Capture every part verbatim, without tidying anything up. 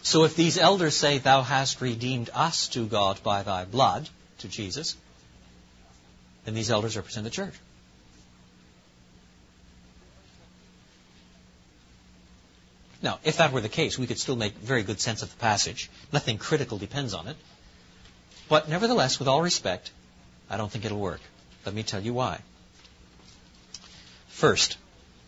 So if these elders say, thou hast redeemed us to God by thy blood, to Jesus, then these elders represent the church. Now, if that were the case, we could still make very good sense of the passage. Nothing critical depends on it. But nevertheless, with all respect, I don't think it'll work. Let me tell you why. First,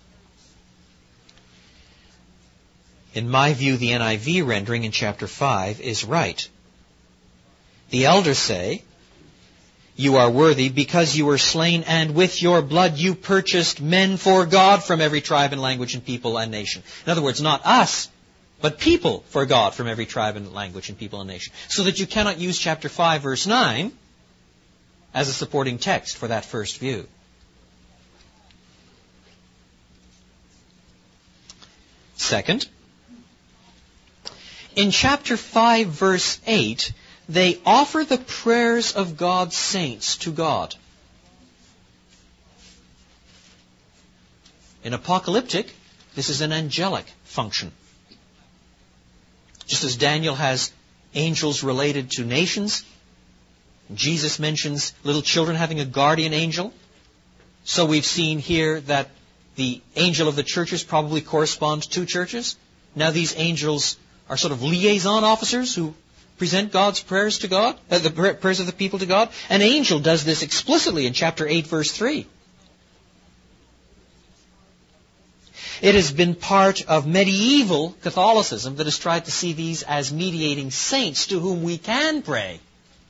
in my view, the N I V rendering in chapter five is right. The elders say, you are worthy because you were slain, and with your blood you purchased men for God from every tribe and language and people and nation. In other words, not us, but people for God from every tribe and language and people and nation. So that you cannot use chapter five, verse nine as a supporting text for that first view. Second, in chapter five, verse eight, they offer the prayers of God's saints to God. In apocalyptic, this is an angelic function. Just as Daniel has angels related to nations, Jesus mentions little children having a guardian angel, so we've seen here that the angel of the churches probably corresponds to churches. Now these angels are sort of liaison officers who present God's prayers to God, uh, the prayers of the people to God. An angel does this explicitly in chapter eight, verse three. It has been part of medieval Catholicism that has tried to see these as mediating saints to whom we can pray.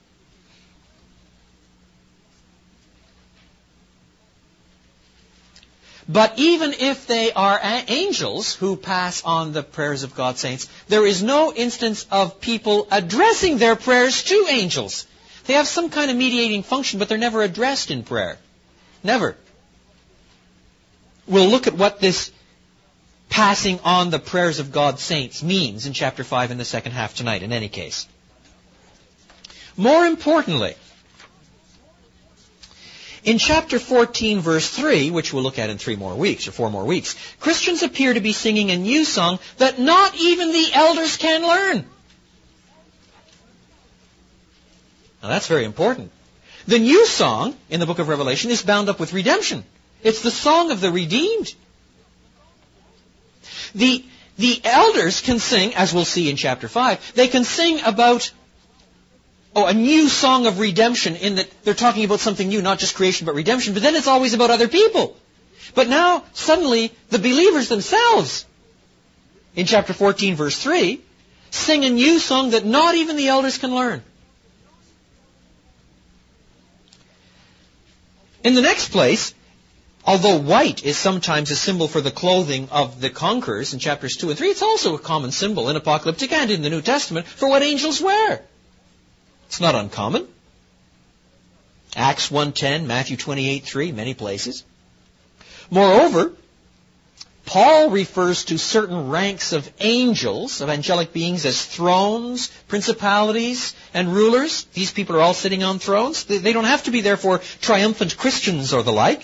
But even if they are angels who pass on the prayers of God's saints, there is no instance of people addressing their prayers to angels. They have some kind of mediating function, but they're never addressed in prayer. Never. We'll look at what this passing on the prayers of God's saints means in chapter five in the second half tonight, in any case. More importantly, in chapter fourteen, verse three, which we'll look at in three more weeks, or four more weeks, Christians appear to be singing a new song that not even the elders can learn. Now that's very important. The new song in the book of Revelation is bound up with redemption. It's the song of the redeemed. The, the elders can sing, as we'll see in chapter five, they can sing about Oh, a new song of redemption, in that they're talking about something new, not just creation but redemption, but then it's always about other people. But now, suddenly, the believers themselves, in chapter fourteen, verse three, sing a new song that not even the elders can learn. In the next place, although white is sometimes a symbol for the clothing of the conquerors in chapters two and three, it's also a common symbol in Apocalyptic and in the New Testament for what angels wear. It's not uncommon. Acts one ten, Matthew twenty-eight three, many places. Moreover, Paul refers to certain ranks of angels, of angelic beings, as thrones, principalities, and rulers. These people are all sitting on thrones. They don't have to be, therefore, triumphant Christians or the like.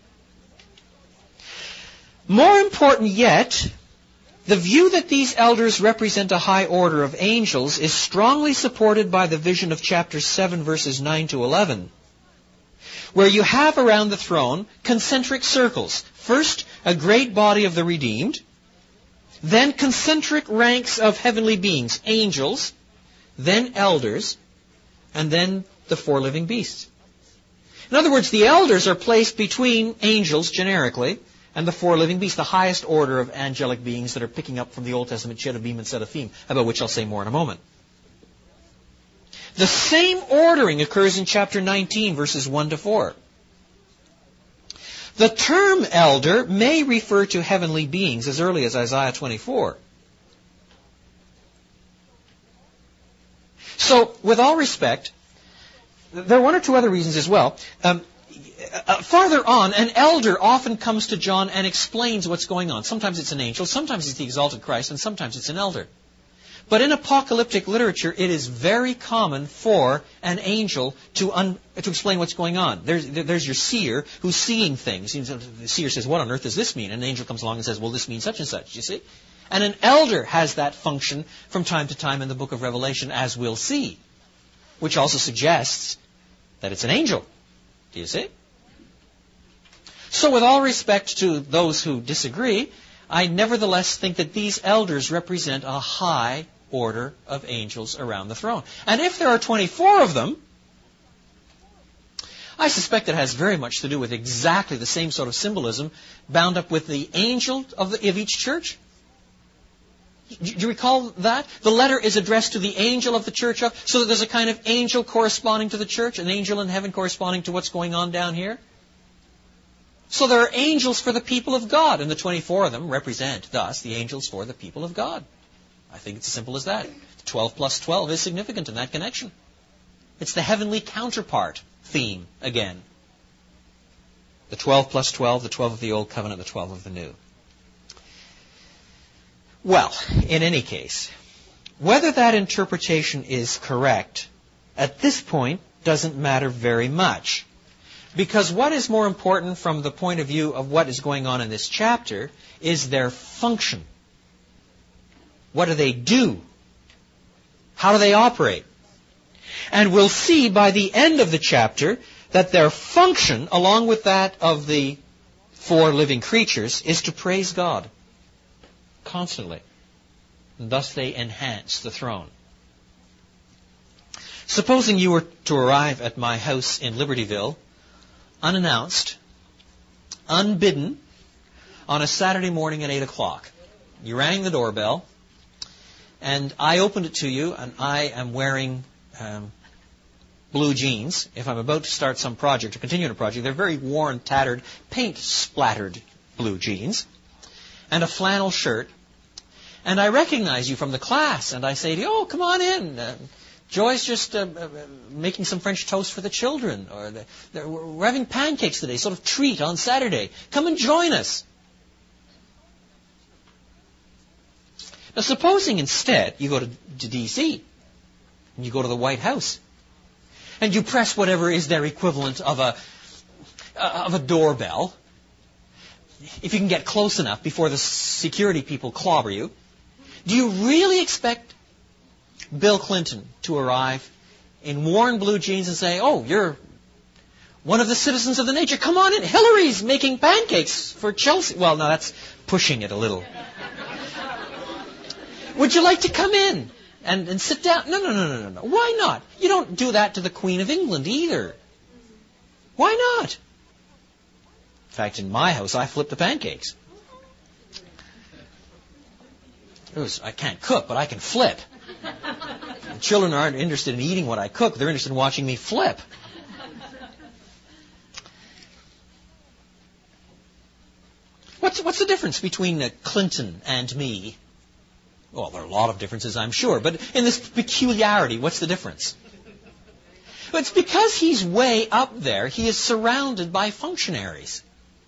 More important yet, the view that these elders represent a high order of angels is strongly supported by the vision of chapter seven, verses nine to eleven, where you have around the throne concentric circles. First, a great body of the redeemed, then concentric ranks of heavenly beings, angels, then elders, and then the four living beasts. In other words, the elders are placed between angels, generically, and the four living beasts, the highest order of angelic beings that are picking up from the Old Testament cherubim and seraphim, about which I'll say more in a moment. The same ordering occurs in chapter nineteen, verses one to four. The term elder may refer to heavenly beings as early as Isaiah twenty-four. So, with all respect, there are one or two other reasons as well. Um, Uh, farther on, an elder often comes to John and explains what's going on. Sometimes it's an angel, sometimes it's the exalted Christ, and sometimes it's an elder. But in apocalyptic literature, it is very common for an angel to un, to explain what's going on. There's, there's your seer who's seeing things. The seer says, what on earth does this mean? And an angel comes along and says, well, this means such and such, you see? And an elder has that function from time to time in the book of Revelation, as we'll see, which also suggests that it's an angel. Do you see? So with all respect to those who disagree, I nevertheless think that these elders represent a high order of angels around the throne. And if there are twenty-four of them, I suspect it has very much to do with exactly the same sort of symbolism bound up with the angel of, the, of each church. Do you recall that? The letter is addressed to the angel of the church of, so that there's a kind of angel corresponding to the church, an angel in heaven corresponding to what's going on down here. So there are angels for the people of God, and the twenty-four of them represent, thus, the angels for the people of God. I think it's as simple as that. twelve plus twelve is significant in that connection. It's the heavenly counterpart theme again. The twelve plus twelve, the twelve of the Old Covenant, the twelve of the New. Well, in any case, whether that interpretation is correct at this point doesn't matter very much. Because what is more important from the point of view of what is going on in this chapter is their function. What do they do? How do they operate? And we'll see by the end of the chapter that their function, along with that of the four living creatures, is to praise God constantly. And thus they enhance the throne. Supposing you were to arrive at my house in Libertyville, unannounced, unbidden, on a Saturday morning at eight o'clock. You rang the doorbell, and I opened it to you, and I am wearing um, blue jeans. If I'm about to start some project or continue a project, they're very worn, tattered, paint-splattered blue jeans, and a flannel shirt. And I recognize you from the class, and I say to you, oh, come on in. Uh, Joy's just uh, uh, making some French toast for the children, or the, the, we're having pancakes today, sort of treat on Saturday. Come and join us. Now, supposing instead you go to, to D C and you go to the White House and you press whatever is their equivalent of a uh, of a doorbell, if you can get close enough before the security people clobber you, do you really expect Bill Clinton to arrive in worn blue jeans and say, oh, you're one of the citizens of the nation. Come on in. Hillary's making pancakes for Chelsea. Well, no, that's pushing it a little. Would you like to come in and, and sit down? No, no, no, no, no, no. Why not? You don't do that to the Queen of England either. Why not? In fact, in my house, I flip the pancakes. It was, I can't cook, but I can flip. The children aren't interested in eating what I cook. They're interested in watching me flip. What's, what's the difference between uh, Clinton and me? Well, there are a lot of differences, I'm sure. But in this peculiarity, what's the difference? Well, it's because he's way up there. He is surrounded by functionaries.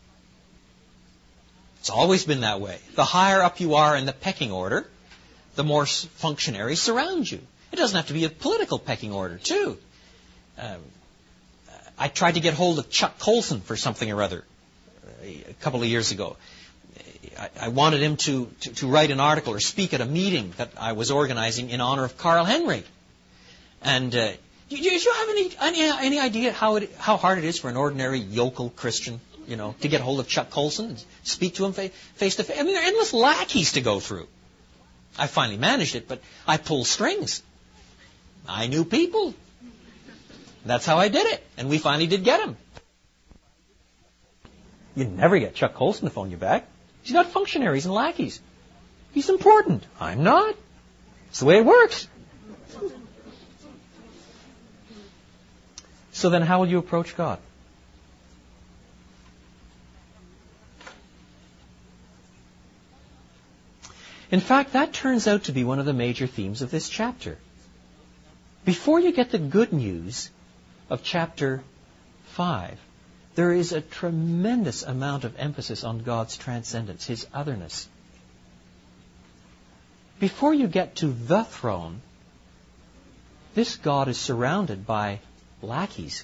It's always been that way. The higher up you are in the pecking order, the more functionaries surround you. It doesn't have to be a political pecking order, too. Um, I tried to get hold of Chuck Colson for something or other a couple of years ago. I, I wanted him to, to, to write an article or speak at a meeting that I was organizing in honor of Carl Henry. And uh, do, do you have any, any any idea how it, how hard it is for an ordinary yokel Christian, you know, to get hold of Chuck Colson and speak to him fa- face to face? I mean, there are endless lackeys to go through. I finally managed it, but I pulled strings. I knew people. That's how I did it. And we finally did get him. You never get Chuck Colson to phone you back. He's got functionaries and lackeys. He's important. I'm not. It's the way it works. So then how will you approach God? In fact, that turns out to be one of the major themes of this chapter. Before you get the good news of chapter five, there is a tremendous amount of emphasis on God's transcendence, His otherness. before you get to the throne, this God is surrounded by lackeys.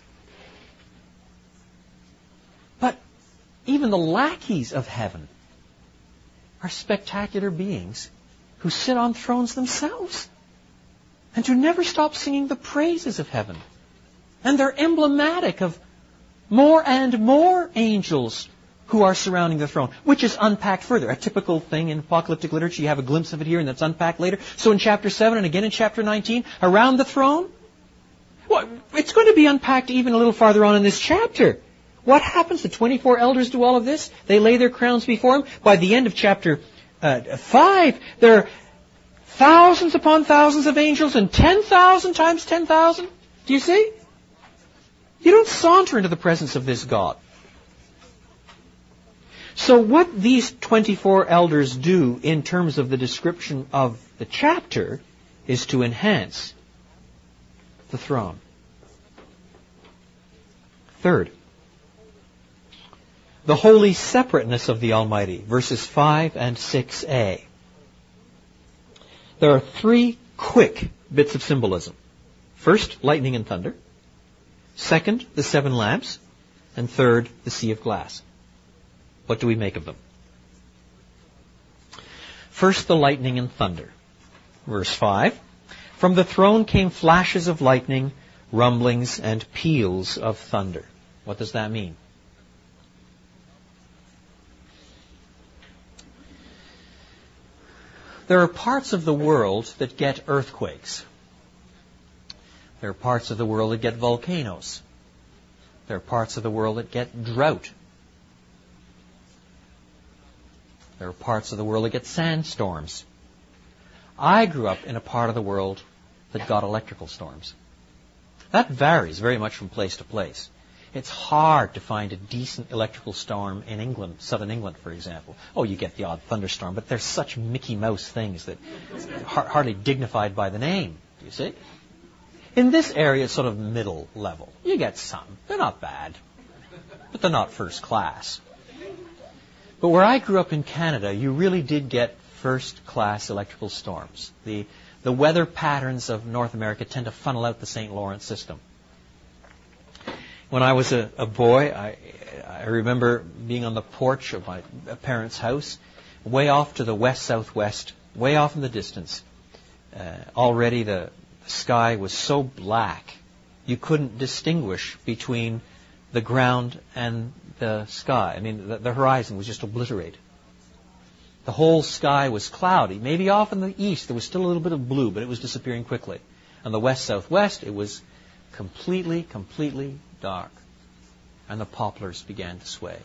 But even the lackeys of heaven are spectacular beings who sit on thrones themselves and who never stop singing the praises of heaven. And they're emblematic of more and more angels who are surrounding the throne, which is unpacked further. A typical thing in apocalyptic literature, you have a glimpse of it here and that's unpacked later. So in chapter seven and again in chapter nineteen, around the throne, well, it's going to be unpacked even a little farther on in this chapter. What happens? The twenty-four elders do all of this. They lay their crowns before Him. By the end of chapter uh, five, there are thousands upon thousands of angels and ten thousand times ten thousand. Do you see? You don't saunter into the presence of this God. So what these twenty-four elders do in terms of the description of the chapter is to enhance the throne. Third, the holy separateness of the Almighty, verses five and six a. There are three quick bits of symbolism. First, lightning and thunder. Second, the seven lamps. And third, the sea of glass. What do we make of them? First, the lightning and thunder. Verse five. From the throne came flashes of lightning, rumblings, and peals of thunder. What does that mean? There are parts of the world that get earthquakes. There are parts of the world that get volcanoes. There are parts of the world that get drought. There are parts of the world that get sandstorms. I grew up in a part of the world that got electrical storms. That varies very much from place to place. It's hard to find a decent electrical storm in England, southern England, for example. Oh, you get the odd thunderstorm, but they're such Mickey Mouse things that are hardly dignified by the name, do you see? In this area, it's sort of middle level. You get some. They're not bad, but they're not first class. But where I grew up in Canada, you really did get first-class electrical storms. The, the weather patterns of North America tend to funnel out the Saint Lawrence system. When I was a, a boy, I, I remember being on the porch of my parents' house, way off to the west-southwest, way off in the distance. Uh, already the, the sky was so black, you couldn't distinguish between the ground and the sky. I mean, the, the horizon was just obliterated. The whole sky was cloudy. Maybe off in the east there was still a little bit of blue, but it was disappearing quickly. On the west-southwest, it was completely, completely dark. And the poplars began to sway.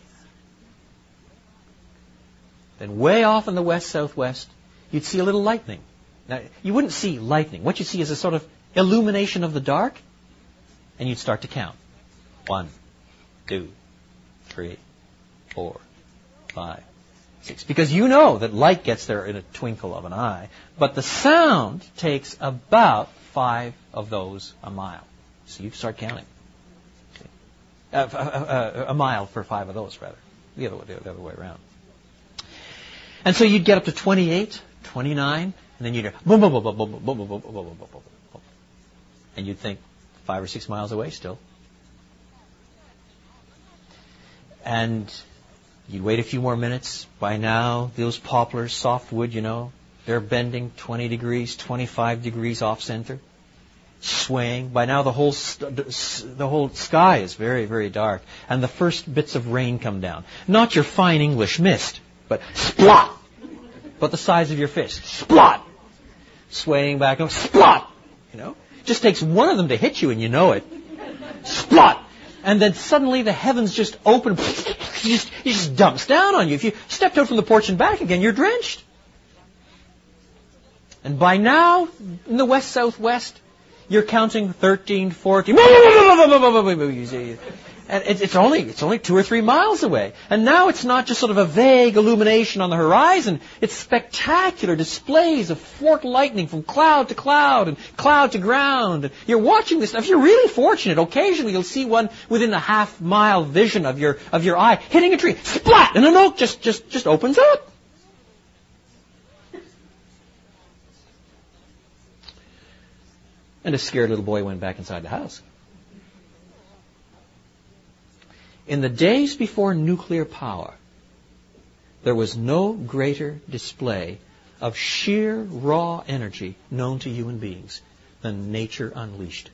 Then way off in the west-southwest, you'd see a little lightning. Now, you wouldn't see lightning. What you'd see is a sort of illumination of the dark, and you'd start to count. One, two, three, four, five, six. Because you know that light gets there in a twinkle of an eye, but the sound takes about five of those a mile. So you start counting. Uh, uh, uh, a mile for five of those, rather. The other way, the other way around. And so you'd get up to twenty-eight, twenty-nine, and then you'd hear boom, boom, boom, boom, boom, boom, boom, boom, boom, boom, boom, boom, boom. And you'd think five or six miles away still. And you'd wait a few more minutes. By now, those poplars, softwood, you know, they're bending twenty degrees, twenty-five degrees off center, swaying. By now, the whole st- the whole sky is very, very dark, and the first bits of rain come down. Not your fine English mist, but splot, but the size of your fist, splot, swaying back and splot. You know, just takes one of them to hit you, and you know it. Splot. And then suddenly the heavens just open. It just, it just dumps down on you. If you stepped out from the porch and back again, you're drenched. And by now, in the west-southwest, you're counting thirteen, fourteen. And it's only, it's only two or three miles away. And now it's not just sort of a vague illumination on the horizon. It's spectacular displays of forked lightning from cloud to cloud and cloud to ground. And you're watching this. If you're really fortunate, occasionally you'll see one within a half mile vision of your, of your eye hitting a tree. Splat! And an oak just, just, just opens up. And a scared little boy went back inside the house. In the days before nuclear power, there was no greater display of sheer raw energy known to human beings than nature unleashed.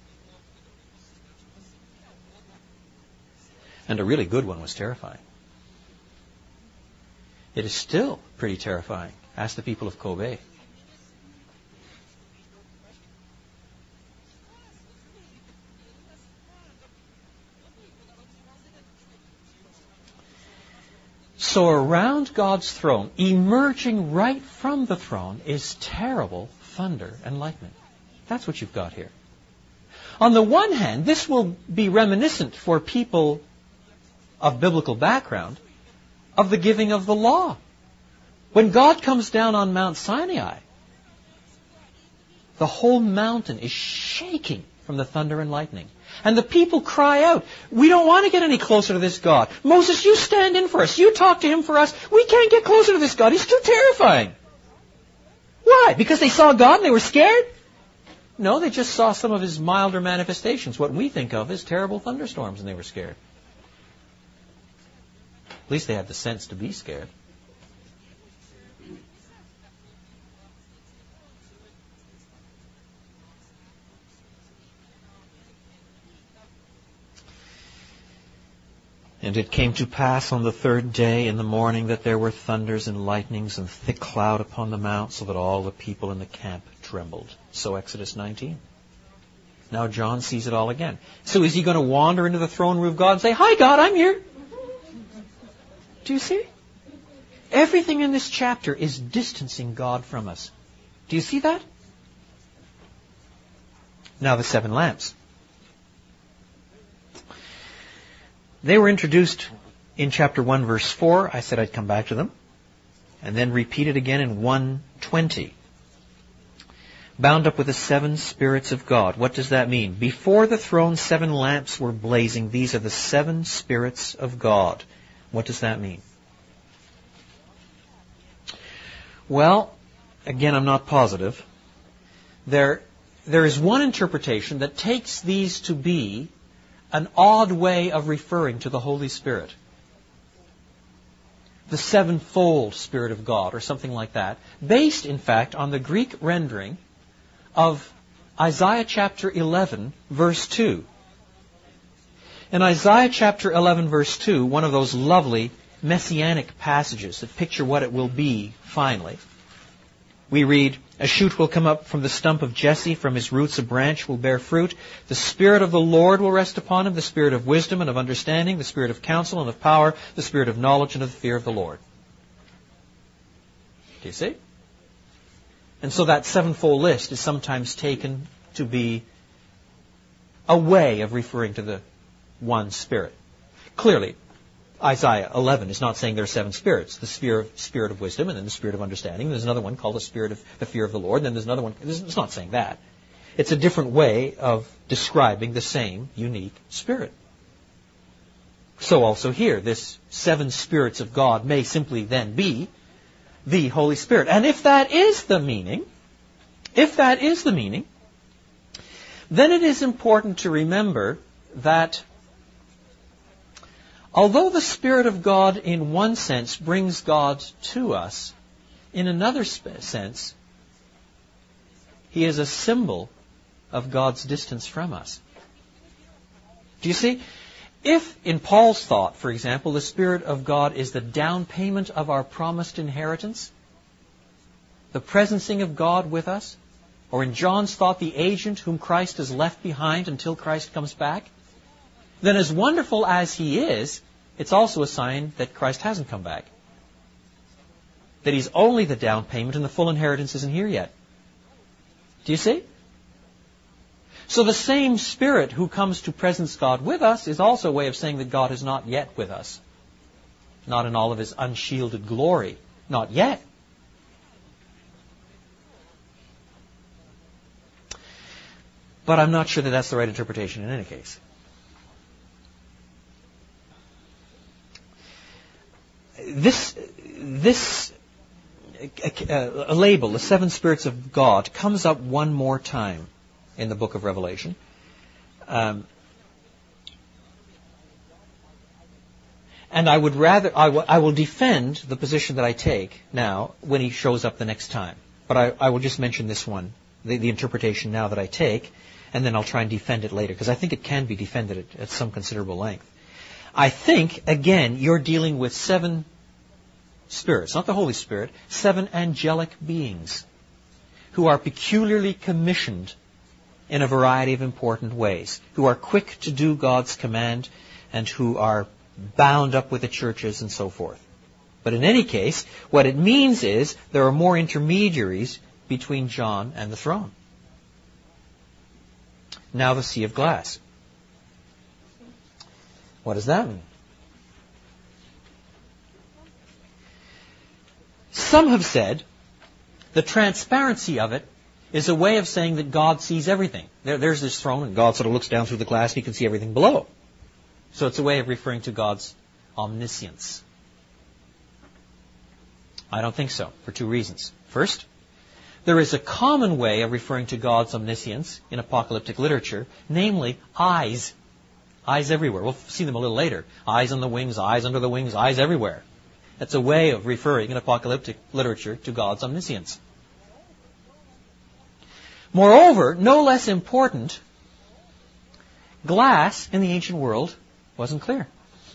And a really good one was terrifying. It is still pretty terrifying. Ask the people of Kobe. So around God's throne, emerging right from the throne, is terrible thunder and lightning. That's what you've got here. On the one hand, this will be reminiscent for people of biblical background of the giving of the law. When God comes down on Mount Sinai, the whole mountain is shaking from the thunder and lightning. And the people cry out, we don't want to get any closer to this God. Moses, you stand in for us. You talk to him for us. We can't get closer to this God. He's too terrifying. Why? Because they saw God and they were scared? No, they just saw some of his milder manifestations, what we think of as terrible thunderstorms, and they were scared. At least they had the sense to be scared. And it came to pass on the third day in the morning that there were thunders and lightnings and thick cloud upon the mount, so that all the people in the camp trembled. So Exodus nineteen. Now John sees it all again. So is he going to wander into the throne room of God and say, hi God, I'm here? Do you see? Everything in this chapter is distancing God from us. Do you see that? Now the seven lamps. They were introduced in chapter one, verse four. I said I'd come back to them. And then repeated again in one twenty. Bound up with the seven spirits of God. What does that mean? Before the throne, seven lamps were blazing. These are the seven spirits of God. What does that mean? Well, again, I'm not positive. There, there is one interpretation that takes these to be an odd way of referring to the Holy Spirit. The sevenfold Spirit of God, or something like that, based, in fact, on the Greek rendering of Isaiah chapter eleven, verse two. In Isaiah chapter eleven, verse two, one of those lovely messianic passages that picture what it will be finally, we read, a shoot will come up from the stump of Jesse, from his roots a branch will bear fruit. The Spirit of the Lord will rest upon him, the Spirit of wisdom and of understanding, the Spirit of counsel and of power, the Spirit of knowledge and of the fear of the Lord. Do you see? And so that sevenfold list is sometimes taken to be a way of referring to the one Spirit. Clearly, Isaiah eleven is not saying there are seven spirits. The spirit of, spirit of wisdom, and then the spirit of understanding. There's another one called the spirit of the fear of the Lord. And then there's another one. It's not saying that. It's a different way of describing the same unique spirit. So also here, this seven spirits of God may simply then be the Holy Spirit. And if that is the meaning, if that is the meaning, then it is important to remember that although the Spirit of God in one sense brings God to us, in another sense, He is a symbol of God's distance from us. Do you see? If, in Paul's thought, for example, the Spirit of God is the down payment of our promised inheritance, the presencing of God with us, or in John's thought, the agent whom Christ has left behind until Christ comes back, then as wonderful as He is, it's also a sign that Christ hasn't come back. That He's only the down payment and the full inheritance isn't here yet. Do you see? So the same Spirit who comes to presence God with us is also a way of saying that God is not yet with us. Not in all of His unshielded glory. Not yet. But I'm not sure that that's the right interpretation in any case. This, this a, a label, the seven spirits of God, comes up one more time in the book of Revelation. Um, and I would rather, I, w- I will defend the position that I take now when he shows up the next time. But I, I will just mention this one, the, the interpretation now that I take, and then I'll try and defend it later, because I think it can be defended at, at some considerable length. I think, again, you're dealing with seven spirits, not the Holy Spirit, seven angelic beings who are peculiarly commissioned in a variety of important ways, who are quick to do God's command, and who are bound up with the churches and so forth. But in any case, what it means is there are more intermediaries between John and the throne. Now the sea of glass. What does that mean? Some have said the transparency of it is a way of saying that God sees everything. There, there's this throne, and God sort of looks down through the glass, and he can see everything below. So it's a way of referring to God's omniscience. I don't think so, for two reasons. First, there is a common way of referring to God's omniscience in apocalyptic literature, namely eyes. Eyes everywhere. We'll see them a little later. Eyes on the wings, eyes under the wings, eyes everywhere. That's a way of referring in apocalyptic literature to God's omniscience. Moreover, no less important, glass in the ancient world wasn't clear.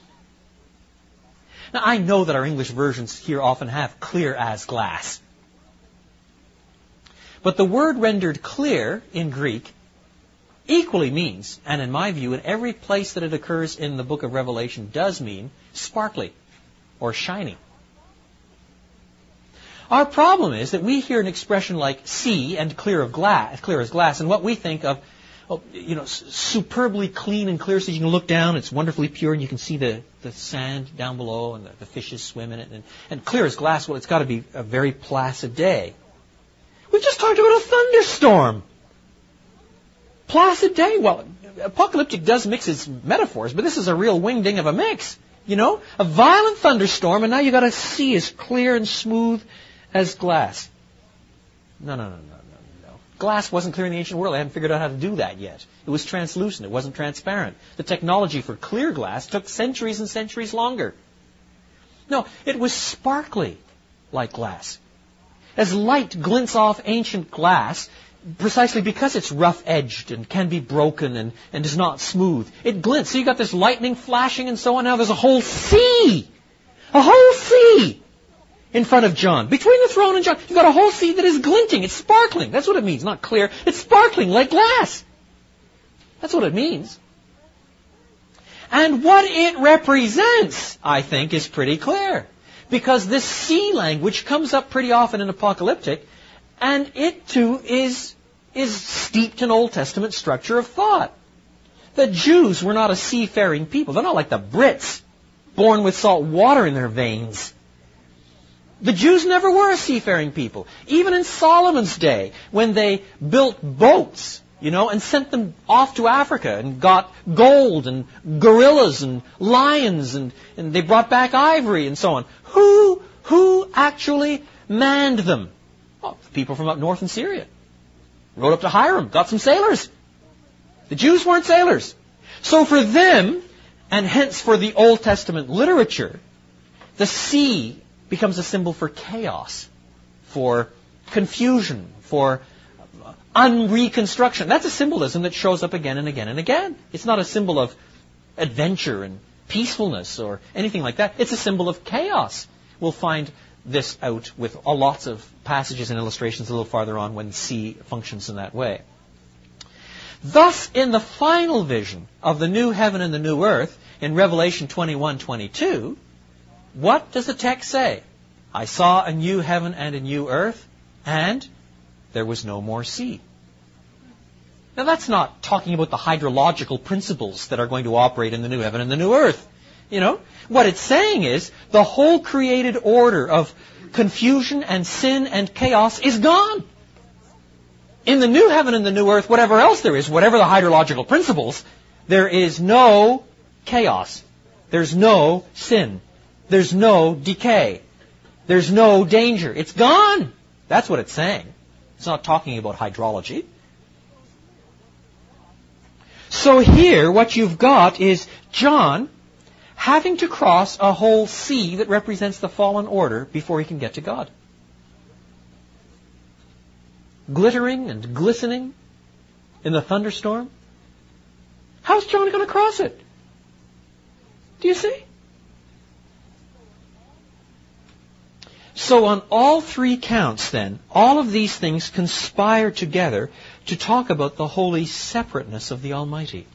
Now, I know that our English versions here often have clear as glass. But the word rendered clear in Greek equally means, and in my view, in every place that it occurs in the book of Revelation, does mean sparkly or shiny. Our problem is that we hear an expression like sea and clear of glass, clear as glass, and what we think of, oh, you know, superbly clean and clear, so you can look down, it's wonderfully pure, and you can see the, the sand down below, and the, the fishes swim in it, and, and clear as glass, well, it's got to be a very placid day. We just talked about a thunderstorm. Placid day. Well, apocalyptic does mix its metaphors, but this is a real wingding of a mix. You know, a violent thunderstorm, and now you got to see as clear and smooth as glass. No, no, no, no, no, no. Glass wasn't clear in the ancient world. They hadn't figured out how to do that yet. It was translucent. It wasn't transparent. The technology for clear glass took centuries and centuries longer. No, it was sparkly like glass. As light glints off ancient glass, precisely because it's rough-edged and can be broken and, and is not smooth, it glints. So you got this lightning flashing and so on. Now there's a whole sea. A whole sea in front of John. Between the throne and John, you've got a whole sea that is glinting. It's sparkling. That's what it means. Not clear. It's sparkling like glass. That's what it means. And what it represents, I think, is pretty clear. Because this sea language comes up pretty often in apocalyptic, and it too is, is steeped in Old Testament structure of thought. The Jews were not a seafaring people. They're not like the Brits, born with salt water in their veins. The Jews never were a seafaring people. Even in Solomon's day, when they built boats, you know, and sent them off to Africa and got gold and gorillas and lions and, and they brought back ivory and so on. Who, who actually manned them? Well, people from up north in Syria. Rode up to Hiram, got some sailors. The Jews weren't sailors. So for them, and hence for the Old Testament literature, the sea becomes a symbol for chaos, for confusion, for unreconstruction. That's a symbolism that shows up again and again and again. It's not a symbol of adventure and peacefulness or anything like that. It's a symbol of chaos. We'll find this out with a lots of passages and illustrations a little farther on when the sea functions in that way. Thus, in the final vision of the new heaven and the new earth, in Revelation twenty-one twenty-two, what does the text say? I saw a new heaven and a new earth, and there was no more sea. Now that's not talking about the hydrological principles that are going to operate in the new heaven and the new earth. You know, what it's saying is the whole created order of confusion and sin and chaos is gone. In the new heaven and the new earth, whatever else there is, whatever the hydrological principles, there is no chaos. There's no sin. There's no decay. There's no danger. It's gone. That's what it's saying. It's not talking about hydrology. So here, what you've got is John having to cross a whole sea that represents the fallen order before he can get to God. Glittering and glistening in the thunderstorm. How's John going to cross it? Do you see? So on all three counts then, all of these things conspire together to talk about the holy separateness of the Almighty.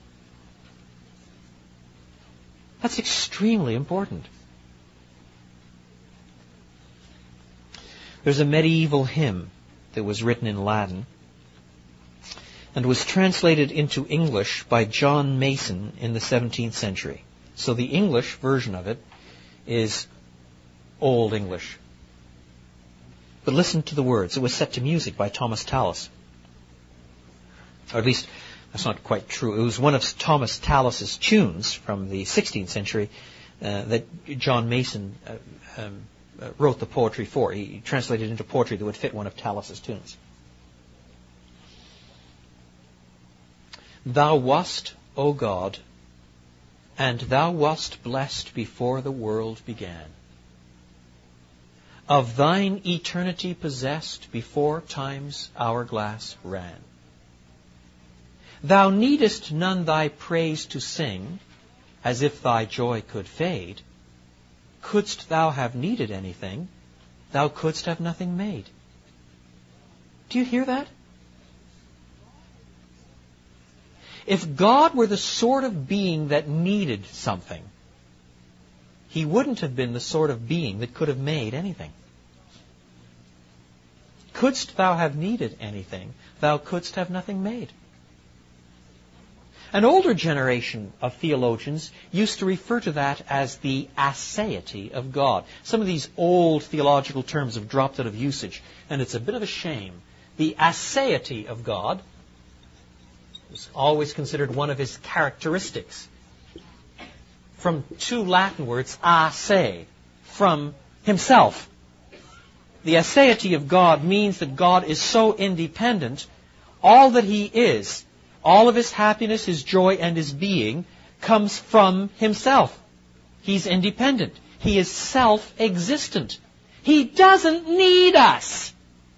That's extremely important. There's a medieval hymn that was written in Latin and was translated into English by John Mason in the seventeenth century. So the English version of it is Old English. But listen to the words. It was set to music by Thomas Tallis. Or at least, that's not quite true. It was one of Thomas Tallis's tunes from the sixteenth century uh, that John Mason uh, um, uh, wrote the poetry for. He translated it into poetry that would fit one of Tallis's tunes. Thou wast, O God, and thou wast blessed before the world began. Of thine eternity possessed before time's hourglass ran. Thou needest none thy praise to sing, as if thy joy could fade. Couldst thou have needed anything, thou couldst have nothing made. Do you hear that? If God were the sort of being that needed something, He wouldn't have been the sort of being that could have made anything. Couldst thou have needed anything, thou couldst have nothing made. An older generation of theologians used to refer to that as the aseity of God. Some of these old theological terms have dropped out of usage, and it's a bit of a shame. The aseity of God was always considered one of His characteristics. From two Latin words, a se, from Himself. The aseity of God means that God is so independent, all that He is, all of His happiness, His joy, and His being comes from Himself. He's independent. He is self-existent. He doesn't need us.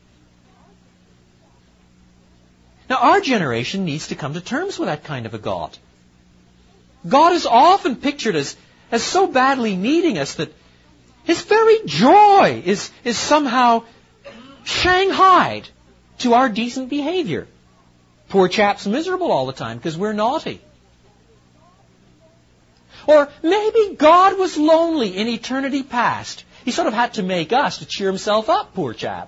Now, our generation needs to come to terms with that kind of a God. God is often pictured as, as so badly needing us that His very joy is, is somehow shanghaied to our decent behavior. Poor chap's miserable all the time because we're naughty. Or maybe God was lonely in eternity past. He sort of had to make us to cheer Himself up, poor chap.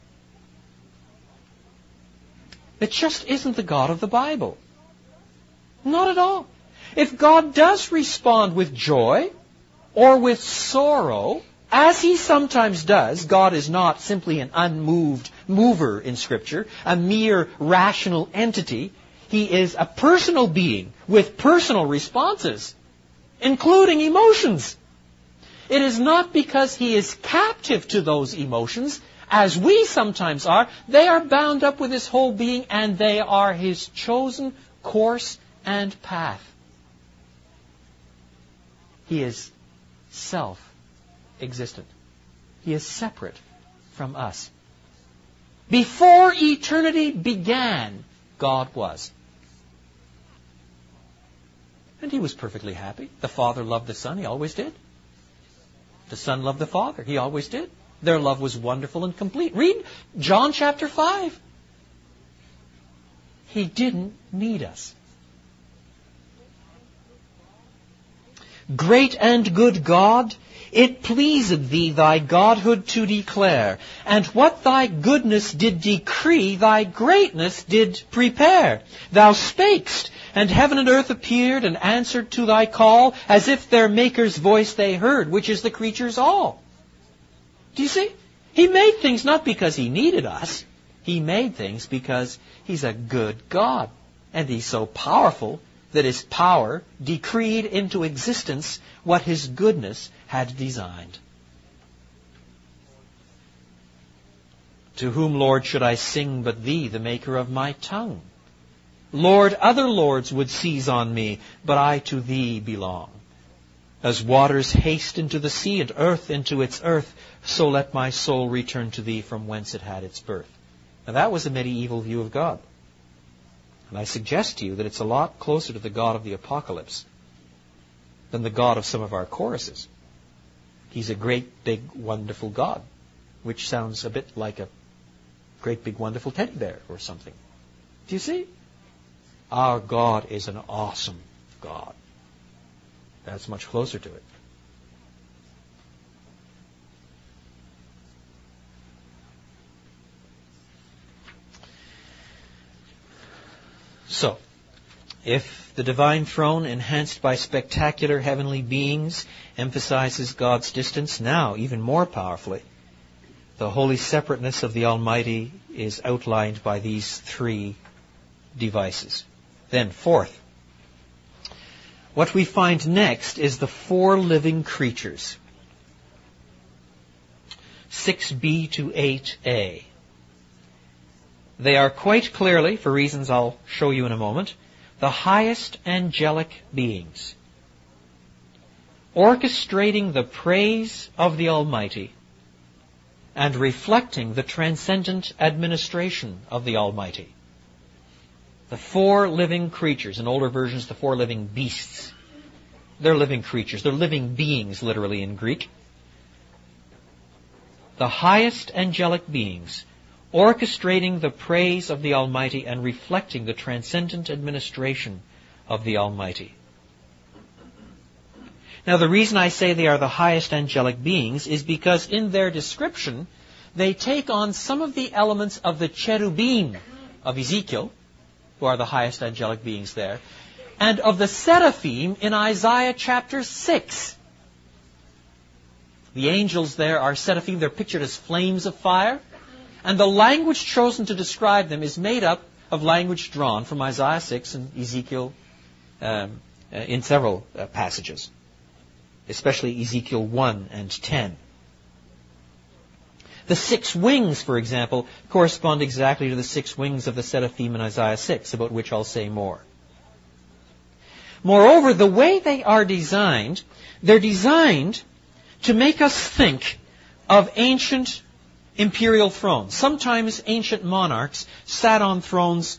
It just isn't the God of the Bible. Not at all. If God does respond with joy or with sorrow, as He sometimes does, God is not simply an unmoved mover in Scripture, a mere rational entity. He is a personal being with personal responses, including emotions. It is not because He is captive to those emotions, as we sometimes are. They are bound up with His whole being, and they are His chosen course and path. He is self-existent. He is separate from us. Before eternity began, God was. And He was perfectly happy. The Father loved the Son. He always did. The Son loved the Father. He always did. Their love was wonderful and complete. Read John chapter five. He didn't need us. Great and good God, it pleased Thee Thy Godhood to declare, and what Thy goodness did decree, Thy greatness did prepare. Thou spakest, and heaven and earth appeared, and answered to Thy call, as if their Maker's voice they heard, which is the creature's all. Do you see? He made things not because He needed us. He made things because He's a good God. And He's so powerful that His power decreed into existence what His goodness had designed. To whom, Lord, should I sing but Thee, the maker of my tongue? Lord, other lords would seize on me, but I to thee belong. As waters haste into the sea and earth into its earth, so let my soul return to thee from whence it had its birth. Now that was a medieval view of God. And I suggest to you that it's a lot closer to the God of the Apocalypse than the God of some of our choruses. He's a great, big, wonderful God, which sounds a bit like a great, big, wonderful teddy bear or something. Do you see? Our God is an awesome God. That's much closer to it. So, if the divine throne, enhanced by spectacular heavenly beings, emphasizes God's distance, now, even more powerfully, the holy separateness of the Almighty is outlined by these three devices. Then, fourth, what we find next is the four living creatures. six b to eight a. They are quite clearly, for reasons I'll show you in a moment, the highest angelic beings, orchestrating the praise of the Almighty and reflecting the transcendent administration of the Almighty. The four living creatures, in older versions, the four living beasts. They're living creatures. They're living beings, literally, in Greek. The highest angelic beings, orchestrating the praise of the Almighty and reflecting the transcendent administration of the Almighty. Now, the reason I say they are the highest angelic beings is because in their description, they take on some of the elements of the cherubim of Ezekiel, who are the highest angelic beings there, and of the seraphim in Isaiah chapter six. The angels there are seraphim. They're pictured as flames of fire. And the language chosen to describe them is made up of language drawn from Isaiah six and Ezekiel um, uh, in several uh, passages, especially Ezekiel one and ten. The six wings, for example, correspond exactly to the six wings of the seraphim in Isaiah six, about which I'll say more. Moreover, the way they are designed, they're designed to make us think of ancient imperial thrones. Sometimes ancient monarchs sat on thrones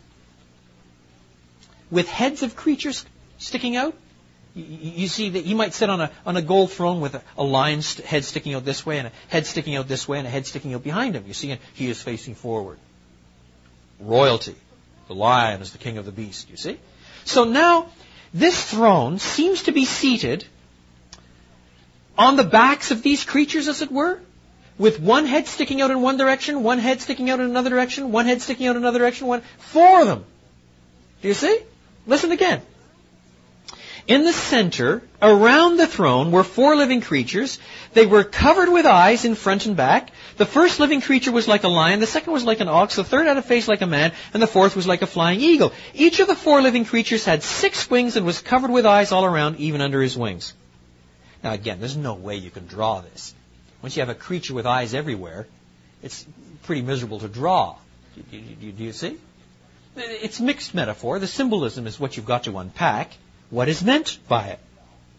with heads of creatures sticking out. You see that he might sit on a on a gold throne with a, a lion's head sticking out this way and a head sticking out this way and a head sticking out behind him. You see, and he is facing forward. Royalty. The lion is the king of the beast, you see. So now, this throne seems to be seated on the backs of these creatures, as it were, with one head sticking out in one direction, one head sticking out in another direction, one head sticking out in another direction, one, four of them. Do you see? Listen again. In the center, around the throne, were four living creatures. They were covered with eyes in front and back. The first living creature was like a lion, the second was like an ox, the third had a face like a man, and the fourth was like a flying eagle. Each of the four living creatures had six wings and was covered with eyes all around, even under his wings. Now again, there's no way you can draw this. Once you have a creature with eyes everywhere, it's pretty miserable to draw. Do, do, do you see? It's mixed metaphor. The symbolism is what you've got to unpack. What is meant by it?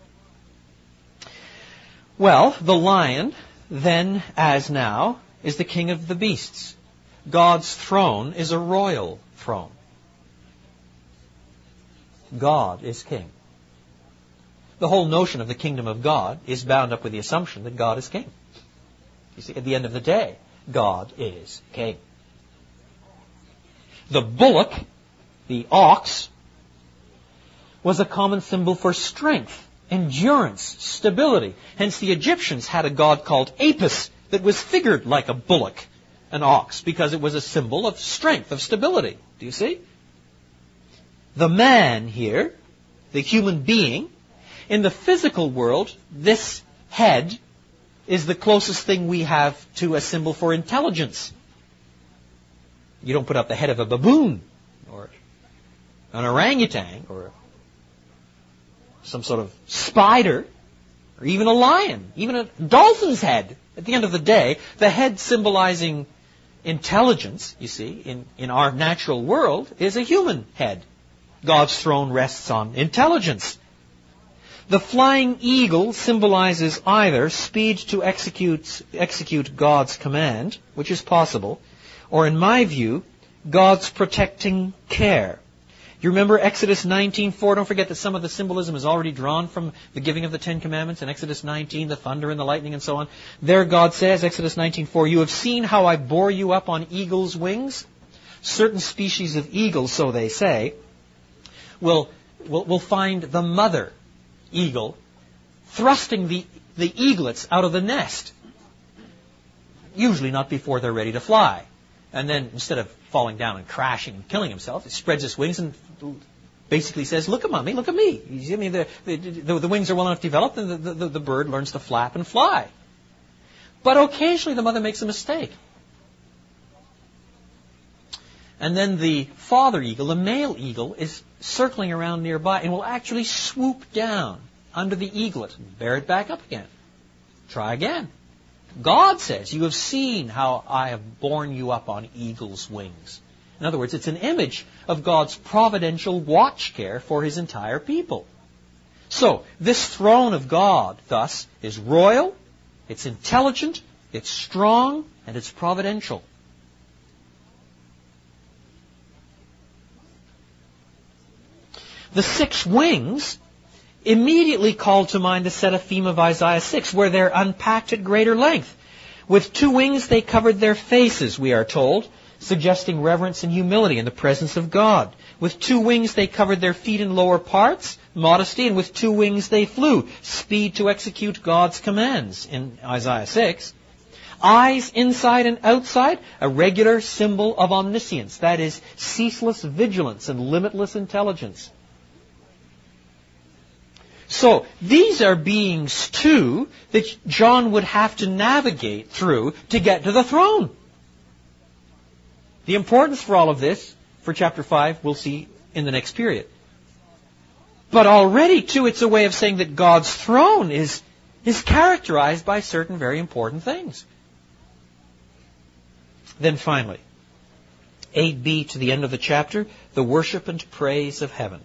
Well, the lion, then as now, is the king of the beasts. God's throne is a royal throne. God is king. The whole notion of the kingdom of God is bound up with the assumption that God is king. You see, at the end of the day, God is king. The bullock, the ox, was a common symbol for strength, endurance, stability. Hence the Egyptians had a god called Apis that was figured like a bullock, an ox, because it was a symbol of strength, of stability. Do you see? The man here, the human being, in the physical world, this head is the closest thing we have to a symbol for intelligence. You don't put up the head of a baboon or an orangutan or some sort of spider or even a lion, even a dolphin's head. At the end of the day, the head symbolizing intelligence, you see, in, in our natural world is a human head. God's throne rests on intelligence. The flying eagle symbolizes either speed to execute, execute God's command, which is possible, or in my view, God's protecting care. You remember Exodus nineteen four? Don't forget that some of the symbolism is already drawn from the giving of the Ten Commandments in Exodus nineteen, the thunder and the lightning and so on. There God says, Exodus nineteen four, you have seen how I bore you up on eagle's wings? Certain species of eagles, so they say, will, will, will find the mother eagle thrusting the, the eaglets out of the nest. Usually not before they're ready to fly. And then instead of falling down and crashing and killing himself, it spreads its wings and basically says, look at mommy, look at me. I mean, the, the, the, the wings are well enough developed and the, the, the bird learns to flap and fly. But occasionally the mother makes a mistake. And then the father eagle, the male eagle, is circling around nearby and will actually swoop down under the eaglet and bear it back up again. Try again. God says, you have seen how I have borne you up on eagle's wings. In other words, it's an image of God's providential watch care for His entire people. So, this throne of God, thus, is royal, it's intelligent, it's strong, and it's providential. The six wings immediately call to mind the seraphim of Isaiah six, where they're unpacked at greater length. With two wings they covered their faces, we are told, suggesting reverence and humility in the presence of God. With two wings they covered their feet and lower parts, modesty, and with two wings they flew, speed to execute God's commands in Isaiah six. Eyes inside and outside, a regular symbol of omniscience, that is, ceaseless vigilance and limitless intelligence. So, these are beings, too, that John would have to navigate through to get to the throne. The importance for all of this, for chapter five, we'll see in the next period. But already, too, it's a way of saying that God's throne is, is characterized by certain very important things. Then finally, eight b to the end of the chapter, the worship and praise of heaven.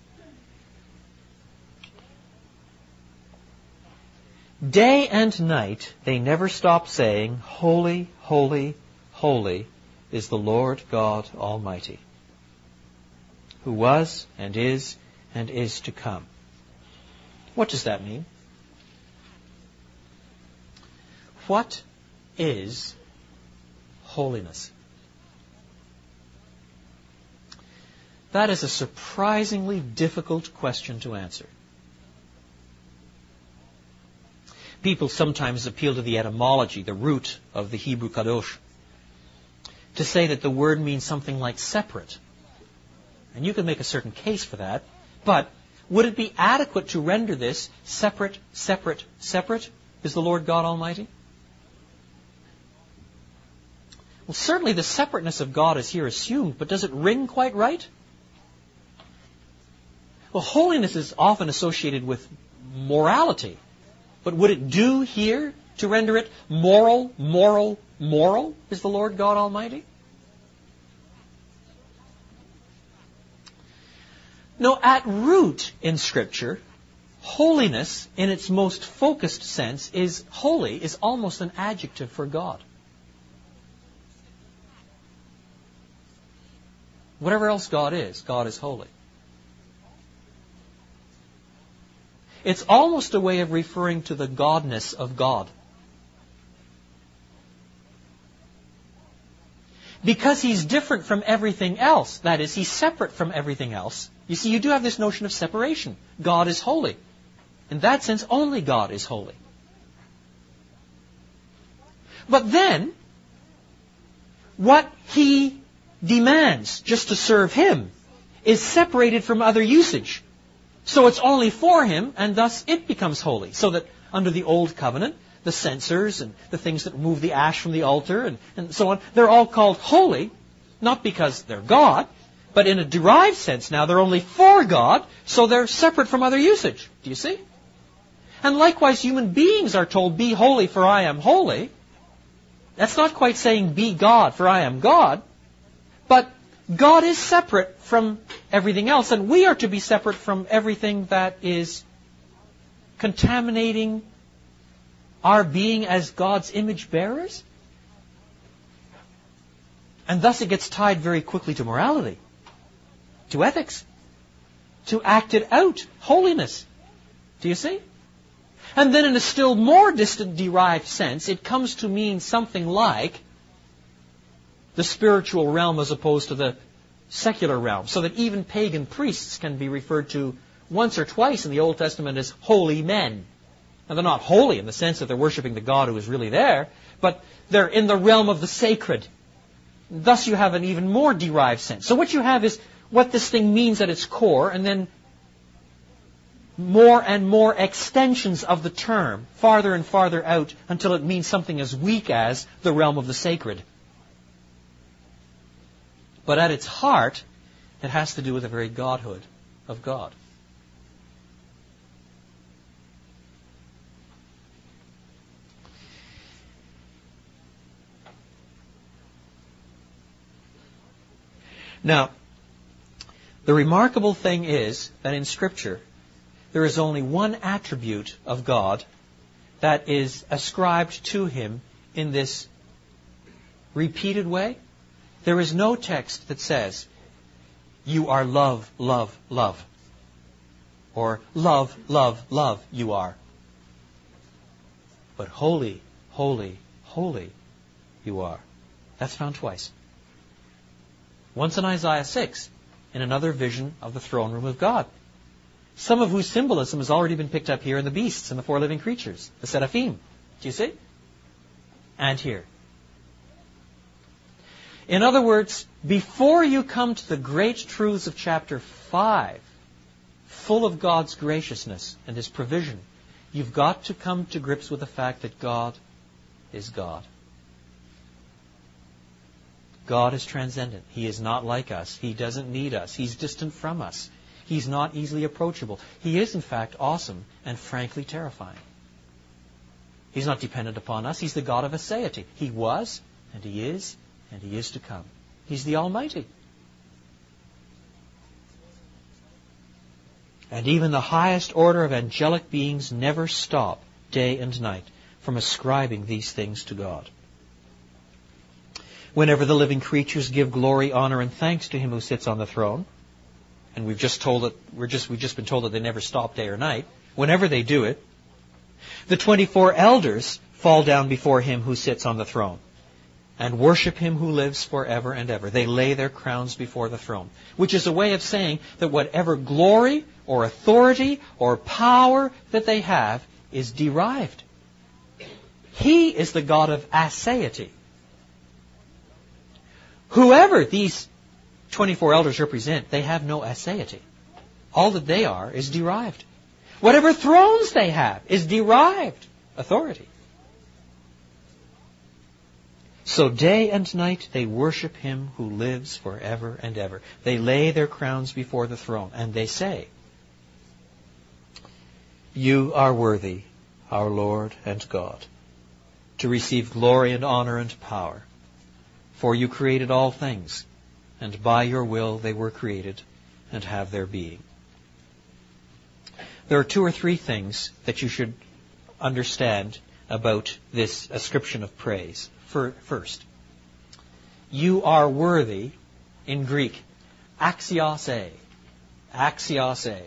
Day and night they never stop saying, Holy, holy, holy is the Lord God Almighty, who was and is and is to come. What does that mean? What is holiness? That is a surprisingly difficult question to answer. People sometimes appeal to the etymology, the root of the Hebrew kadosh, to say that the word means something like separate. And you can make a certain case for that, but would it be adequate to render this separate, separate, separate is the Lord God Almighty? Well, certainly the separateness of God is here assumed, but does it ring quite right? Well, holiness is often associated with morality. But would it do here to render it moral, moral, moral is the Lord God Almighty? No, at root in Scripture, holiness in its most focused sense is holy, is almost an adjective for God. Whatever else God is, God is holy. It's almost a way of referring to the godness of God. Because He's different from everything else, that is, He's separate from everything else. You see, you do have this notion of separation. God is holy. In that sense, only God is holy. But then, what He demands just to serve Him is separated from other usage. So it's only for Him, and thus it becomes holy. So that under the Old Covenant, the censers and the things that remove the ash from the altar and, and so on, they're all called holy, not because they're God, but in a derived sense now, they're only for God, so they're separate from other usage. Do you see? And likewise, human beings are told, be holy, for I am holy. That's not quite saying, be God, for I am God. But God is separate from everything else, and we are to be separate from everything that is contaminating our being as God's image bearers? And thus it gets tied very quickly to morality, to ethics, to act it out, holiness. Do you see? And then in a still more distant derived sense, it comes to mean something like the spiritual realm as opposed to the secular realm, so that even pagan priests can be referred to once or twice in the Old Testament as holy men. Now, they're not holy in the sense that they're worshiping the God who is really there, but they're in the realm of the sacred. Thus you have an even more derived sense. So what you have is what this thing means at its core, and then more and more extensions of the term, farther and farther out, until it means something as weak as the realm of the sacred. But at its heart, it has to do with the very Godhood of God. Now, the remarkable thing is that in Scripture, there is only one attribute of God that is ascribed to Him in this repeated way. There is no text that says, you are love, love, love. Or love, love, love, you are. But holy, holy, holy, you are. That's found twice. Once in Isaiah six, in another vision of the throne room of God. Some of whose symbolism has already been picked up here in the beasts and the four living creatures, the seraphim. Do you see? And here. In other words, before you come to the great truths of chapter five, full of God's graciousness and His provision, you've got to come to grips with the fact that God is God. God is transcendent. He is not like us. He doesn't need us. He's distant from us. He's not easily approachable. He is, in fact, awesome and frankly terrifying. He's not dependent upon us. He's the God of aseity. He was, and He is, and He is to come. He's the Almighty. And even the highest order of angelic beings never stop, day and night, from ascribing these things to God. Whenever the living creatures give glory, honor, and thanks to Him who sits on the throne, and we've just told that we're just we've just been told that they never stop day or night. Whenever they do it, the twenty-four elders fall down before Him who sits on the throne and worship Him who lives forever and ever. They lay their crowns before the throne, which is a way of saying that whatever glory or authority or power that they have is derived. He is the God of aseity. Whoever these twenty-four elders represent, they have no aseity. All that they are is derived. Whatever thrones they have is derived authority. So day and night they worship Him who lives forever and ever. They lay their crowns before the throne and they say, You are worthy, our Lord and God, to receive glory and honor and power. For you created all things, and by your will they were created and have their being. There are two or three things that you should understand about this ascription of praise. First, you are worthy in Greek, axios e, axios e.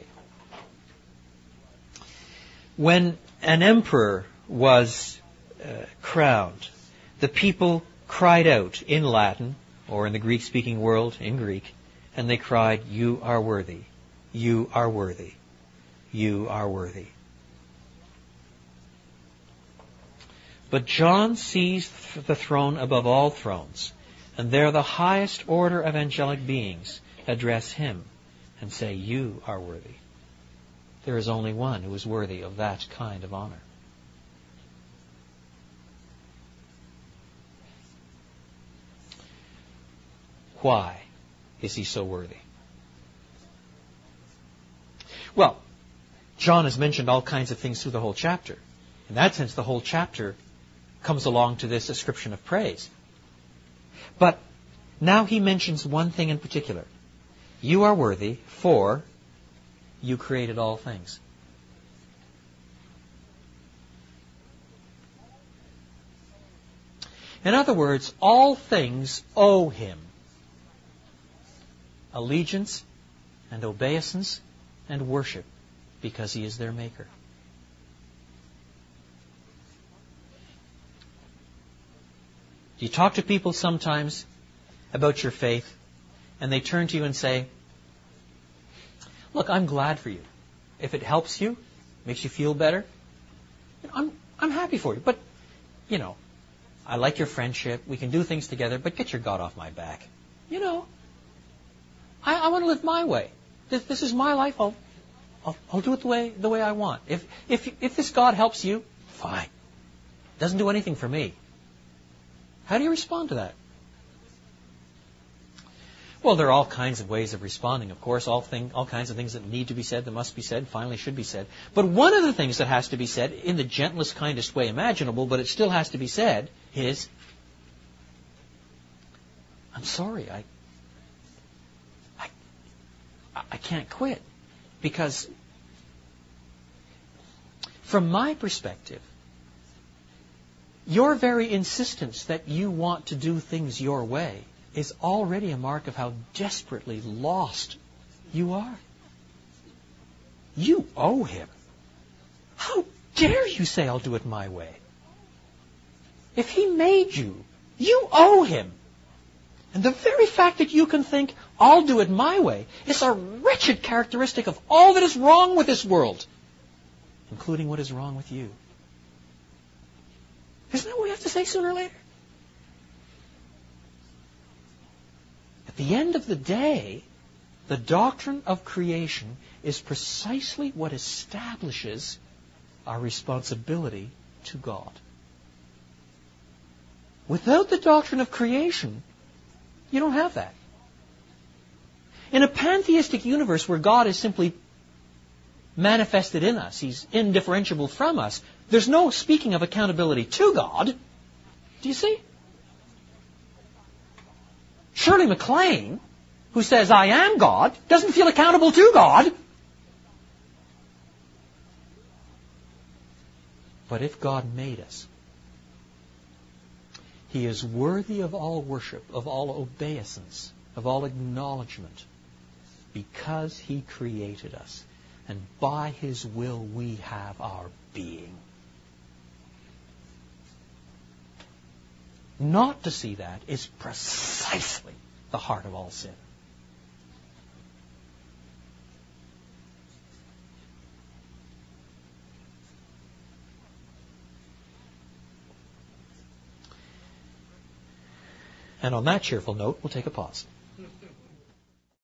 When an emperor was uh, crowned, the people cried out in Latin, or in the Greek-speaking world, in Greek, and they cried, You are worthy, you are worthy, you are worthy. But John sees the throne above all thrones, and there the highest order of angelic beings address Him and say, You are worthy. There is only one who is worthy of that kind of honor. Why is He so worthy? Well, John has mentioned all kinds of things through the whole chapter. In that sense, the whole chapter comes along to this ascription of praise. But now he mentions one thing in particular. You are worthy, for you created all things. In other words, all things owe Him allegiance and obeisance and worship because He is their Maker. You talk to people sometimes about your faith, and they turn to you and say, look, I'm glad for you. If it helps you, makes you feel better, I'm, I'm happy for you. But, you know, I like your friendship. We can do things together, but get your God off my back. You know, I, I want to live my way. This, this is my life. I'll, I'll, I'll do it the way the way I want. If if if this God helps you, fine. Doesn't do anything for me. How do you respond to that? Well, there are all kinds of ways of responding, of course, all thing, all kinds of things that need to be said, that must be said, finally should be said. But one of the things that has to be said, in the gentlest, kindest way imaginable, but it still has to be said, is, I'm sorry, I, I, I can't quit. Because from my perspective, your very insistence that you want to do things your way is already a mark of how desperately lost you are. You owe Him. How dare you say, I'll do it my way? If He made you, you owe Him. And the very fact that you can think, I'll do it my way, is a wretched characteristic of all that is wrong with this world, including what is wrong with you. Isn't that what we have to say sooner or later? At the end of the day, the doctrine of creation is precisely what establishes our responsibility to God. Without the doctrine of creation, you don't have that. In a pantheistic universe where God is simply manifested in us, He's indifferentiable from us, there's no speaking of accountability to God. Do you see? Shirley MacLaine, who says, I am God, doesn't feel accountable to God. But if God made us, He is worthy of all worship, of all obeisance, of all acknowledgement, because He created us. And by His will we have our being. Not to see that is precisely the heart of all sin. And on that cheerful note, we'll take a pause.